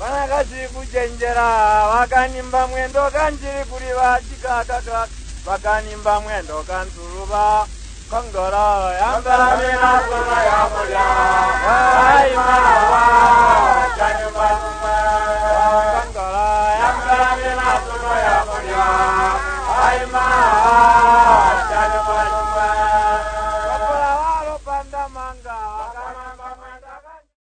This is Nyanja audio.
vanakazi kuchenjera vakanimba mwendo kanjiri kuri vachikakaka vakanimba mwendo kanturuva kongoro yambaramina sona yamulya